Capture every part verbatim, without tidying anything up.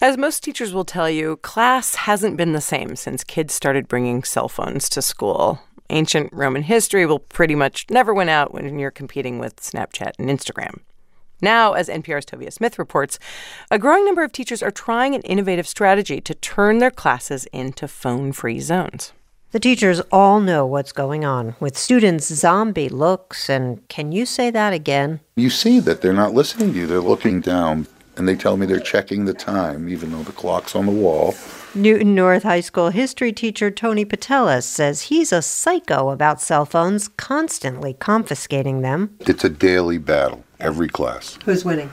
As most teachers will tell you, class hasn't been the same since kids started bringing cell phones to school. Ancient Roman history will pretty much never win out when you're competing with Snapchat and Instagram. Now, as N P R's Tovia Smith reports, a growing number of teachers are trying an innovative strategy to turn their classes into phone-free zones. The teachers all know what's going on with students' zombie looks, and can you say that again? You see that they're not listening to you. They're looking down, and they tell me they're checking the time, even though the clock's on the wall. Newton North High School history teacher Tony Patelis says he's a psycho about cell phones, constantly confiscating them. It's a daily battle, every class. Who's winning?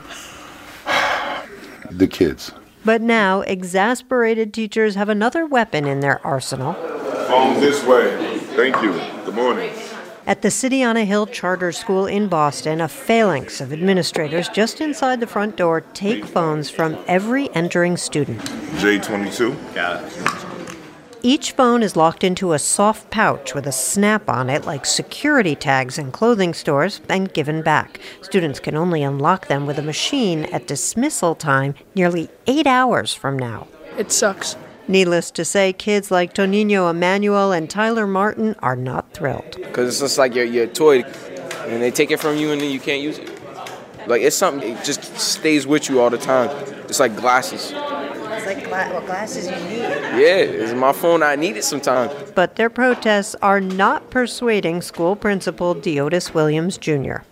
The kids. But now, exasperated teachers have another weapon in their arsenal. Phones this way. Thank you. Good morning. At the City on a Hill Charter School in Boston, a phalanx of administrators just inside the front door take phones from every entering student. J twenty-two. Got it. Each phone is locked into a soft pouch with a snap on it like security tags in clothing stores and given back. Students can only unlock them with a machine at dismissal time nearly eight hours from now. It sucks. Needless to say, kids like Tonino Emanuel and Tyler Martin are not thrilled. Because it's just like your, your toy, and they take it from you and then you can't use it. Like, it's something, it just stays with you all the time. It's like glasses. It's like gla- well, glasses you need. Yeah, it's my phone. I need it sometimes. But their protests are not persuading school principal Deotis Williams Junior